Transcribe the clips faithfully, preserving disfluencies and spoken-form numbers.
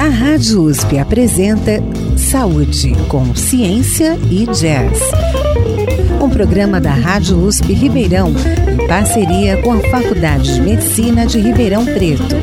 A Rádio U S P apresenta Saúde com Ciência e Jazz. Um programa da Rádio U S P Ribeirão, em parceria com a Faculdade de Medicina de Ribeirão Preto.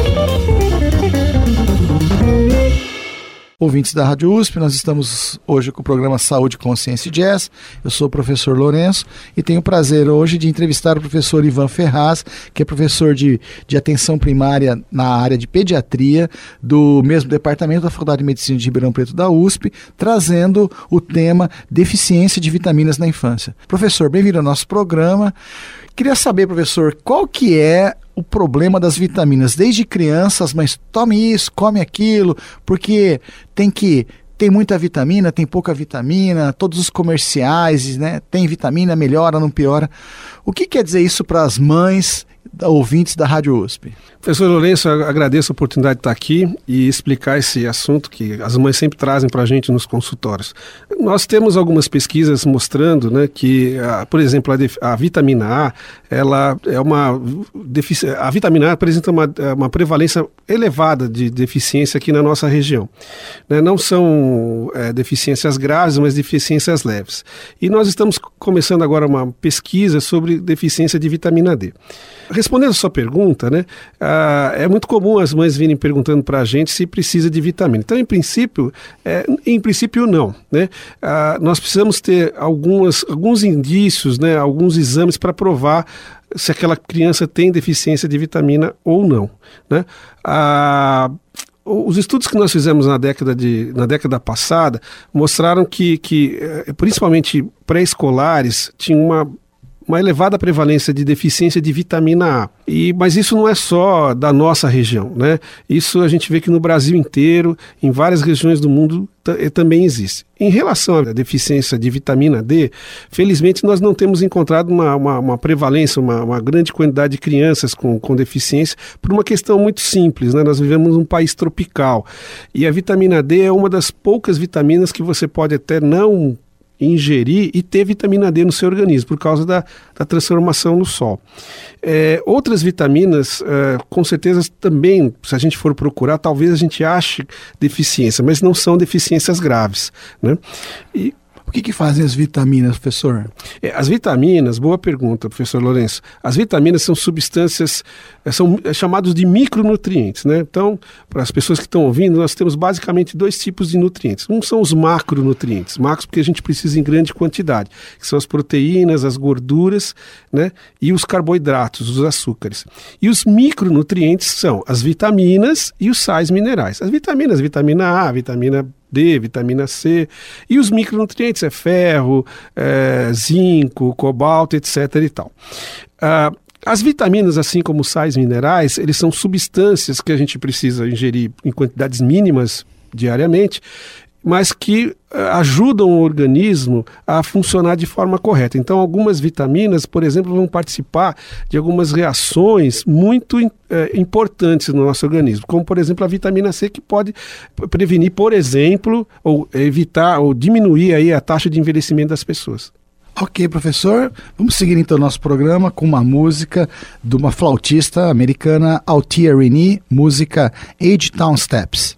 Ouvintes da Rádio U S P, nós estamos hoje com o programa Saúde, Consciência e Jazz. Eu sou o professor Lourenço e tenho o prazer hoje de entrevistar o professor Ivan Ferraz, que é professor de, de atenção primária na área de pediatria do mesmo departamento da Faculdade de Medicina de Ribeirão Preto da U S P, trazendo o tema deficiência de vitaminas na infância. Professor, bem-vindo ao nosso programa. Queria saber, professor, qual que é o problema das vitaminas? Desde criança, as mães tome isso, come aquilo, porque tem que tem muita vitamina, tem pouca vitamina, todos os comerciais, né? Tem vitamina, melhora, não piora. O que quer dizer isso para as mães, ouvintes da Rádio U S P? Professor Lourenço, eu agradeço a oportunidade de estar aqui e explicar esse assunto que as mães sempre trazem para a gente nos consultórios. Nós temos algumas pesquisas mostrando, né, que, a, por exemplo, a, def, a vitamina A, ela é uma defici- a vitamina A apresenta uma, uma prevalência elevada de deficiência aqui na nossa região. Né, não são é, deficiências graves, mas deficiências leves. E nós estamos começando agora uma pesquisa sobre deficiência de vitamina D. Respondendo a sua pergunta, né, ah, é muito comum as mães virem perguntando para a gente se precisa de vitamina. Então, em princípio, é, em princípio não. Né? Ah, nós precisamos ter algumas, alguns indícios, né, alguns exames para provar se aquela criança tem deficiência de vitamina ou não. Né? Ah, Os estudos que nós fizemos na década, de, na década passada mostraram que, que principalmente pré-escolares, tinham uma uma elevada prevalência de deficiência de vitamina A. E, mas isso não é só da nossa região, né? Isso a gente vê que no Brasil inteiro, em várias regiões do mundo, t- também existe. Em relação à deficiência de vitamina D, felizmente nós não temos encontrado uma, uma, uma prevalência, uma, uma grande quantidade de crianças com, com deficiência, por uma questão muito simples, né? Nós vivemos num país tropical e a vitamina D é uma das poucas vitaminas que você pode até não ingerir e ter vitamina D no seu organismo, por causa da, da transformação no sol. É, outras vitaminas, é, com certeza também, se a gente for procurar, talvez a gente ache deficiência, mas não são deficiências graves, né? E o que, que fazem as vitaminas, professor? É, as vitaminas, boa pergunta, professor Lourenço. As vitaminas são substâncias, são chamados de micronutrientes, né? Então, para as pessoas que estão ouvindo, nós temos basicamente dois tipos de nutrientes. Um são os macronutrientes, macros porque a gente precisa em grande quantidade, que são as proteínas, as gorduras, né? E os carboidratos, os açúcares. E os micronutrientes são as vitaminas e os sais minerais. As vitaminas, vitamina A, vitamina D, vitamina C, e os micronutrientes é ferro, é, zinco, cobalto, etc e tal. Ah, as vitaminas, assim como os sais minerais, eles são substâncias que a gente precisa ingerir em quantidades mínimas diariamente, mas que uh, ajudam o organismo a funcionar de forma correta. Então, algumas vitaminas, por exemplo, vão participar de algumas reações muito uh, importantes no nosso organismo, como, por exemplo, a vitamina C, que pode prevenir, por exemplo, ou evitar ou diminuir aí a taxa de envelhecimento das pessoas. Ok, professor. Vamos seguir então nosso programa com uma música de uma flautista americana, Althea Rini, música Age Town Steps.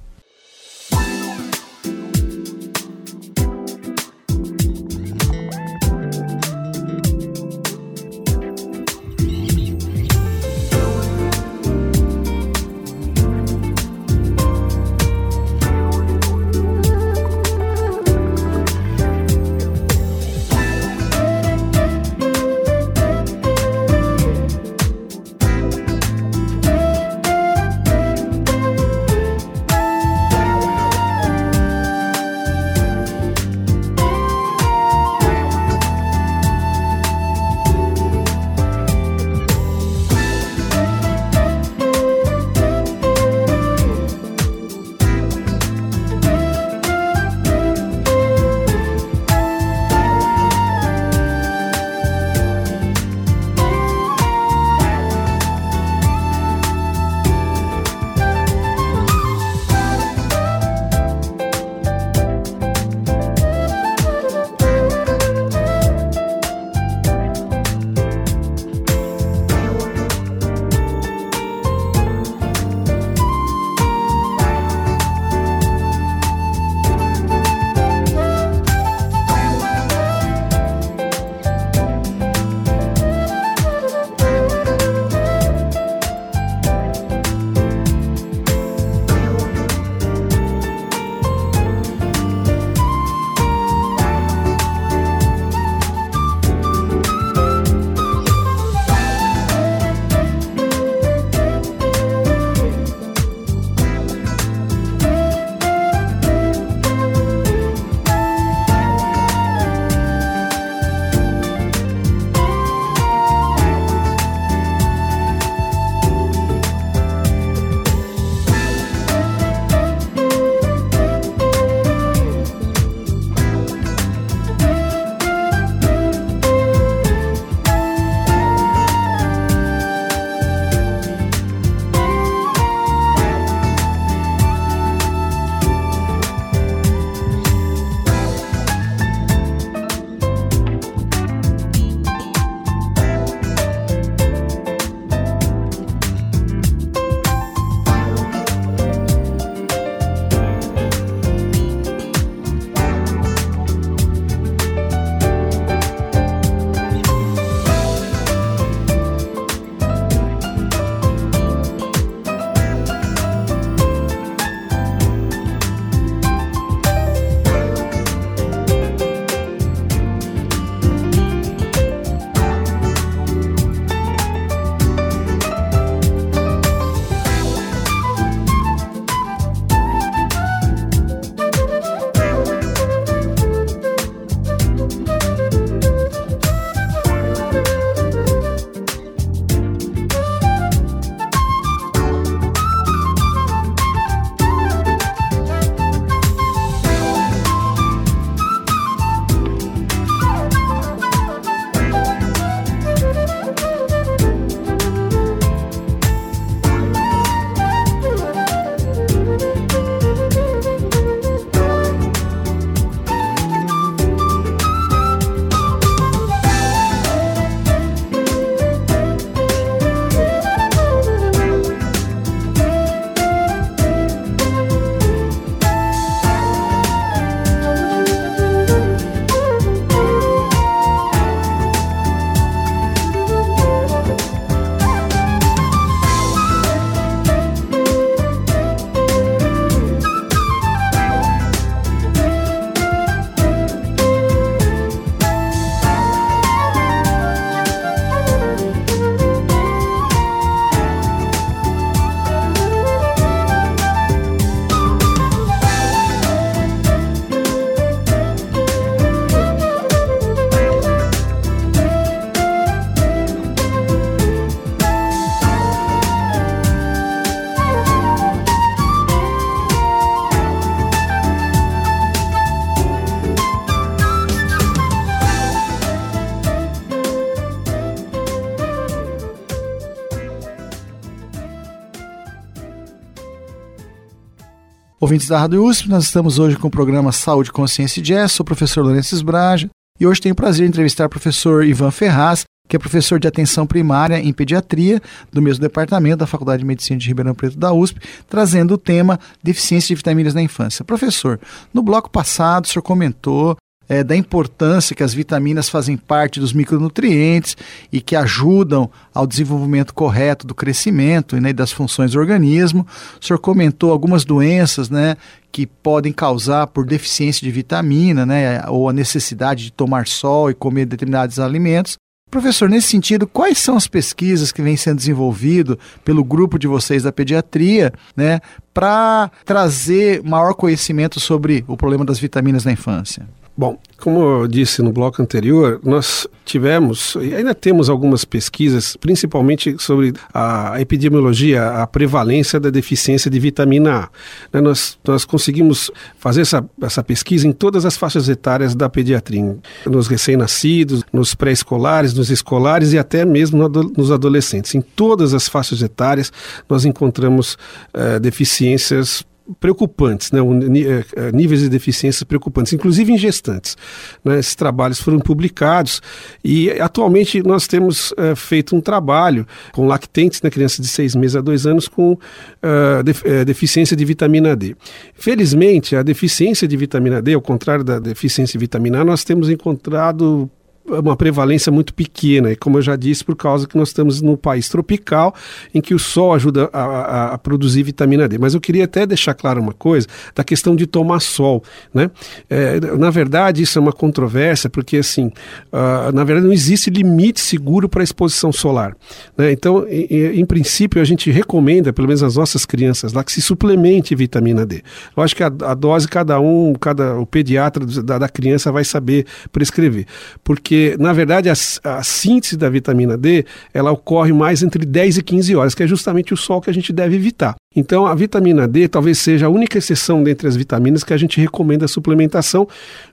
Ouvintes da Rádio U S P, nós estamos hoje com o programa Saúde, Consciência e Jazz. Sou o professor Lourenço Esbraja e hoje tenho o prazer de entrevistar o professor Ivan Ferraz, que é professor de atenção primária em pediatria do mesmo departamento da Faculdade de Medicina de Ribeirão Preto da U S P, trazendo o tema deficiência de vitaminas na infância. Professor, no bloco passado o senhor comentou É, da importância que as vitaminas fazem parte dos micronutrientes e que ajudam ao desenvolvimento correto do crescimento, né, e das funções do organismo. O senhor comentou algumas doenças, né, que podem causar por deficiência de vitamina, né, ou a necessidade de tomar sol e comer determinados alimentos. Professor, nesse sentido, quais são as pesquisas que vêm sendo desenvolvidas pelo grupo de vocês da pediatria, né, para trazer maior conhecimento sobre o problema das vitaminas na infância? Bom, como eu disse no bloco anterior, nós tivemos e ainda temos algumas pesquisas, principalmente sobre a epidemiologia, a prevalência da deficiência de vitamina A. Nós, nós conseguimos fazer essa, essa pesquisa em todas as faixas etárias da pediatria, nos recém-nascidos, nos pré-escolares, nos escolares e até mesmo no, nos adolescentes. Em todas as faixas etárias nós encontramos uh, deficiências preocupantes, né? Níveis de deficiências preocupantes, inclusive em gestantes, né? Esses trabalhos foram publicados e atualmente nós temos uh, feito um trabalho com lactentes, né? Crianças de seis meses a dois anos com uh, def- uh, deficiência de vitamina D. Felizmente, a deficiência de vitamina D, ao contrário da deficiência de vitamina A, nós temos encontrado uma prevalência muito pequena, e como eu já disse, por causa que nós estamos num país tropical em que o sol ajuda a, a, a produzir vitamina D. Mas eu queria até deixar claro uma coisa da questão de tomar sol, né? É, na verdade, isso é uma controvérsia, porque assim, uh, na verdade não existe limite seguro para a exposição solar, né? Então, em, em princípio, a gente recomenda, pelo menos as nossas crianças lá, que se suplemente vitamina D. Lógico que a, a dose, cada um, cada, o pediatra da, da criança vai saber prescrever, porque Porque, na verdade, a, a síntese da vitamina D, ela ocorre mais entre dez e quinze horas, que é justamente o sol que a gente deve evitar. Então, a vitamina D talvez seja a única exceção dentre as vitaminas que a gente recomenda a suplementação,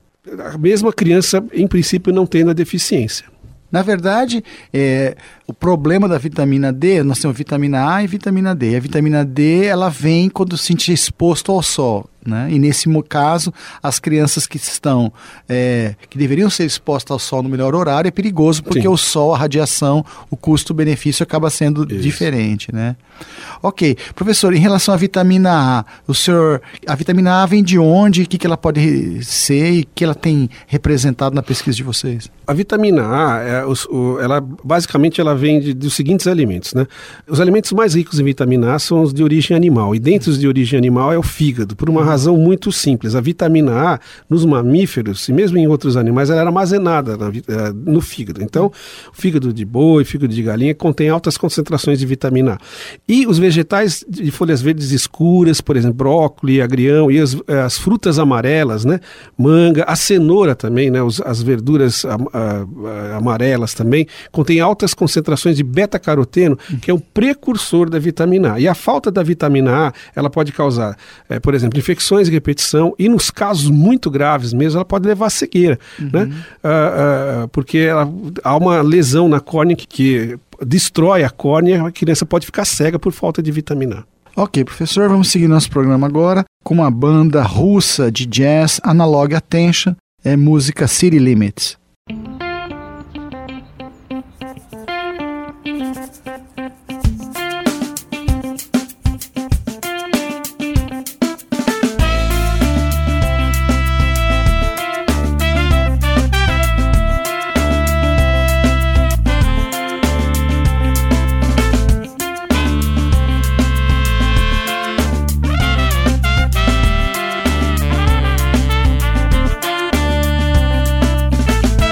a mesma criança, em princípio, não tendo a deficiência. Na verdade, é, o problema da vitamina D, nós temos vitamina A e vitamina D. A vitamina D, ela vem quando se sente exposto ao sol, né? E nesse caso, as crianças que estão, é, que deveriam ser expostas ao sol no melhor horário, é perigoso porque Sim. o sol, a radiação, o custo-benefício acaba sendo Isso. diferente, né? Ok. Professor, em relação à vitamina A, o senhor, a vitamina A vem de onde? O que, que ela pode ser e o que ela tem representado na pesquisa de vocês? A vitamina A, é, o, o, ela, basicamente, ela vem de, dos seguintes alimentos, né? Os alimentos mais ricos em vitamina A são os de origem animal, e dentro dos de origem animal é o fígado, por uma razão razão muito simples. A vitamina A, nos mamíferos, e mesmo em outros animais, ela era armazenada na, no fígado. Então, o fígado de boi, fígado de galinha, contém altas concentrações de vitamina A. E os vegetais de folhas verdes escuras, por exemplo, brócolis, agrião, e as, as frutas amarelas, né? Manga, a cenoura também, né? Os, as verduras a, a, a, amarelas também, contém altas concentrações de beta-caroteno, que é um precursor da vitamina A. E a falta da vitamina A, ela pode causar, é, por exemplo, infecções de repetição, e nos casos muito graves mesmo, ela pode levar a cegueira, uhum. né? Uh, uh, porque ela, há uma lesão na córnea que, que destrói a córnea, a criança pode ficar cega por falta de vitamina A. Ok, professor, vamos seguir nosso programa agora com uma banda russa de jazz, Analog Attention, é música City Limits. We'll be right back.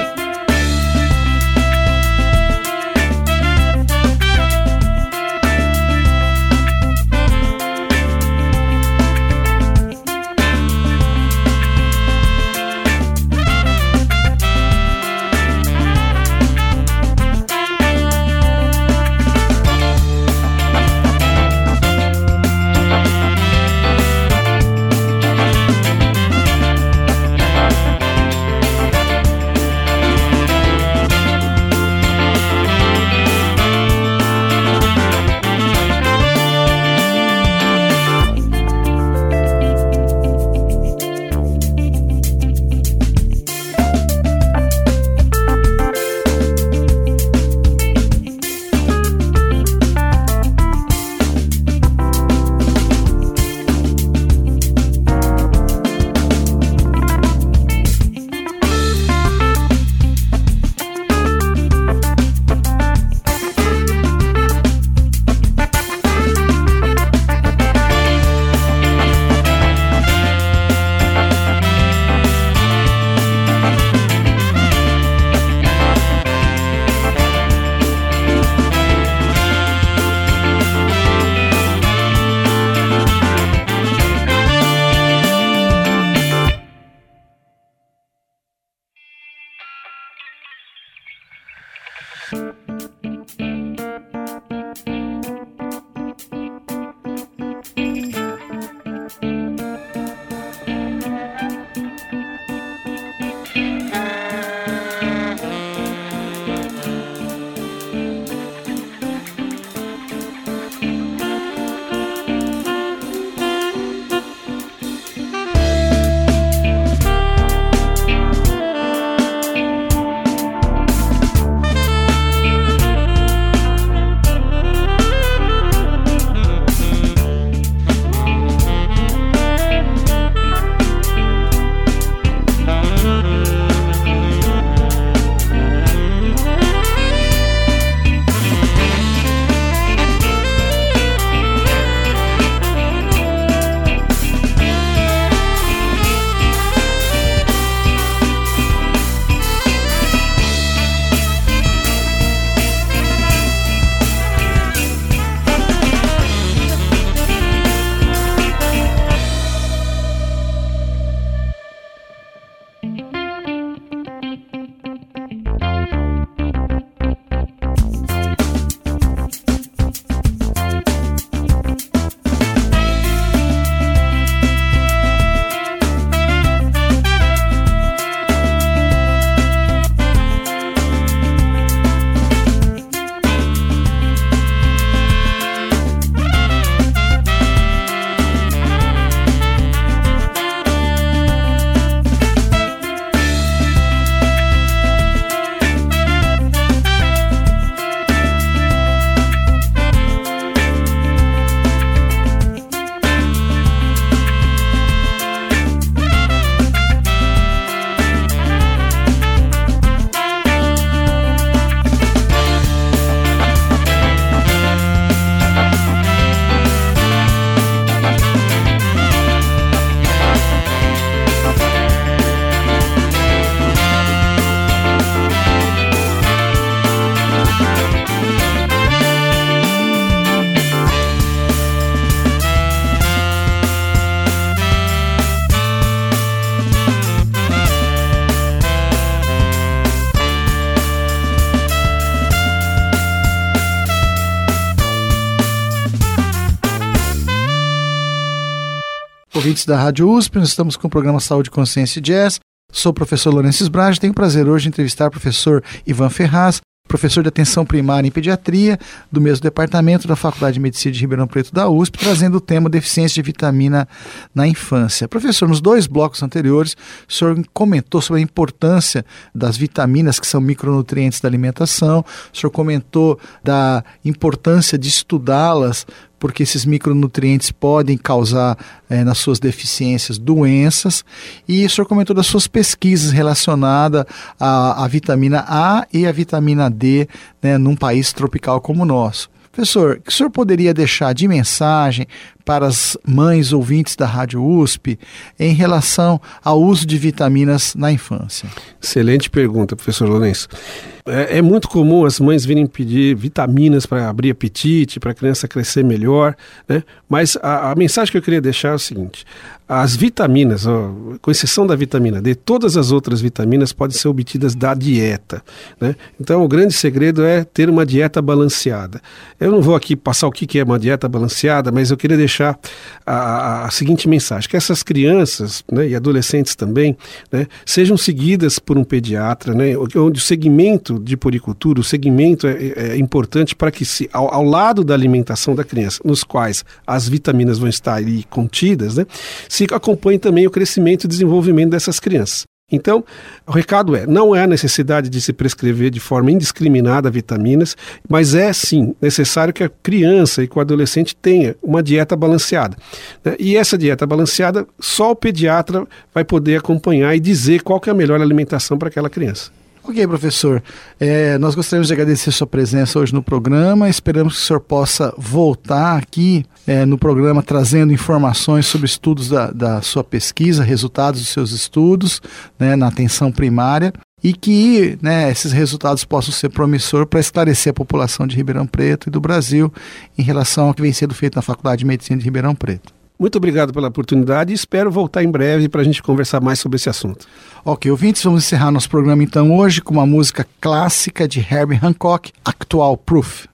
Ouvintes da Rádio U S P, nós estamos com o programa Saúde, Consciência e Jazz. Sou o professor Lourenço Sbrage, tenho o prazer hoje de entrevistar o professor Ivan Ferraz, professor de atenção primária em pediatria, do mesmo departamento da Faculdade de Medicina de Ribeirão Preto da U S P, trazendo o tema deficiência de vitamina na infância. Professor, nos dois blocos anteriores, o senhor comentou sobre a importância das vitaminas, que são micronutrientes da alimentação, o senhor comentou da importância de estudá-las, porque esses micronutrientes podem causar, eh, nas suas deficiências, doenças. E o senhor comentou das suas pesquisas relacionadas à, à vitamina A e à vitamina D, né, num país tropical como o nosso. Professor, o que o senhor poderia deixar de mensagem para as mães ouvintes da Rádio U S P em relação ao uso de vitaminas na infância? Excelente pergunta, professor Lourenço. É, é muito comum as mães virem pedir vitaminas para abrir apetite, para a criança crescer melhor, né? Mas a, a mensagem que eu queria deixar é o seguinte: as vitaminas, ó, com exceção da vitamina D, todas as outras vitaminas podem ser obtidas da dieta, né? Então o grande segredo é ter uma dieta balanceada. Eu não vou aqui passar o que é uma dieta balanceada, mas eu queria deixar a, a, a seguinte mensagem: que essas crianças, né, e adolescentes também, né, sejam seguidas por um pediatra, né, onde o segmento de puericultura, o segmento é, é importante para que, se, ao, ao lado da alimentação da criança, nos quais as vitaminas vão estar ali contidas, né, se acompanhe também o crescimento e desenvolvimento dessas crianças. Então, o recado é, não é a necessidade de se prescrever de forma indiscriminada vitaminas, mas é sim necessário que a criança e que o adolescente tenha uma dieta balanceada, né? E essa dieta balanceada, só o pediatra vai poder acompanhar e dizer qual que é a melhor alimentação para aquela criança. Ok, professor. É, nós gostaríamos de agradecer a sua presença hoje no programa. Esperamos que o senhor possa voltar aqui é, no programa trazendo informações sobre estudos da, da sua pesquisa, resultados dos seus estudos, né, na atenção primária, e que, né, esses resultados possam ser promissores para esclarecer a população de Ribeirão Preto e do Brasil em relação ao que vem sendo feito na Faculdade de Medicina de Ribeirão Preto. Muito obrigado pela oportunidade e espero voltar em breve para a gente conversar mais sobre esse assunto. Ok, ouvintes, vamos encerrar nosso programa então hoje com uma música clássica de Herbie Hancock, Actual Proof.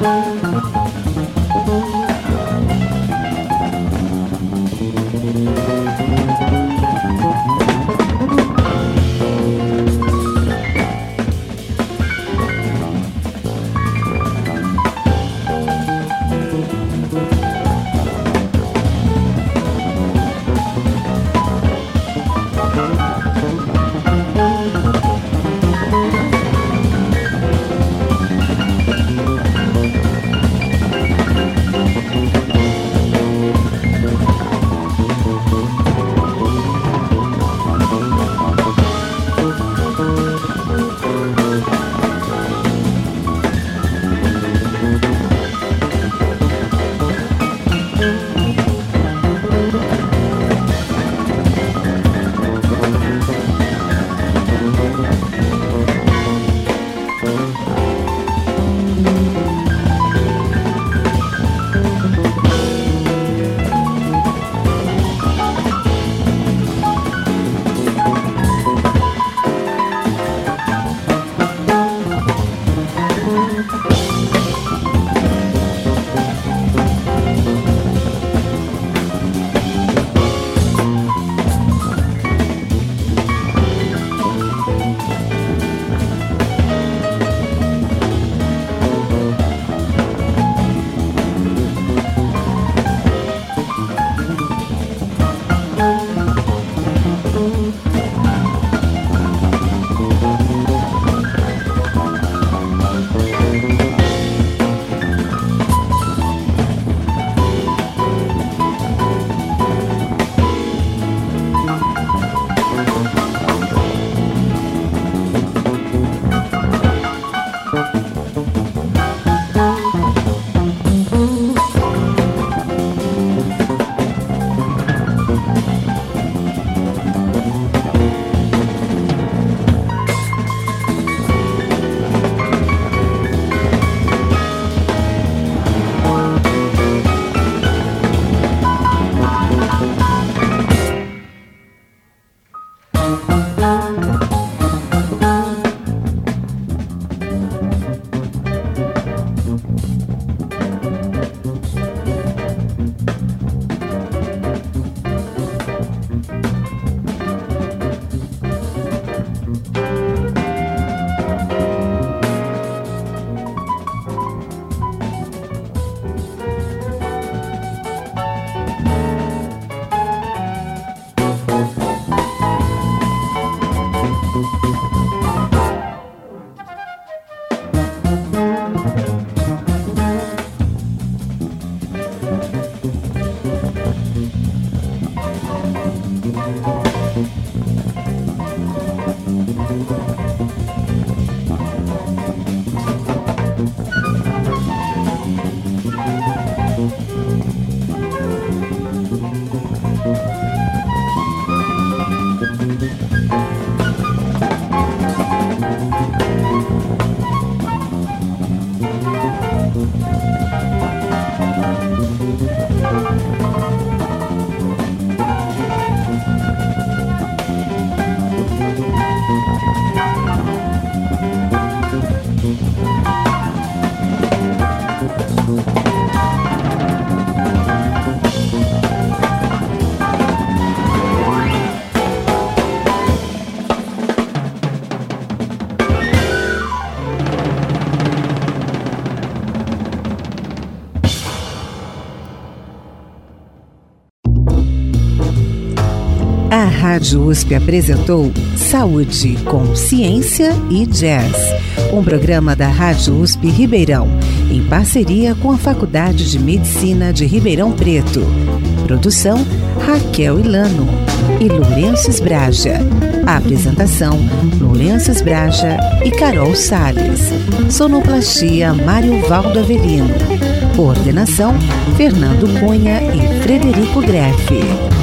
A Rádio U S P apresentou Saúde com Ciência e Jazz, um programa da Rádio U S P Ribeirão, em parceria com a Faculdade de Medicina de Ribeirão Preto. Produção Raquel Ilano e Lourenço Braja. A apresentação Lourenço Braja e Carol Salles. Sonoplastia Mário Valdo Avelino. Coordenação Fernando Cunha e Frederico Grefe.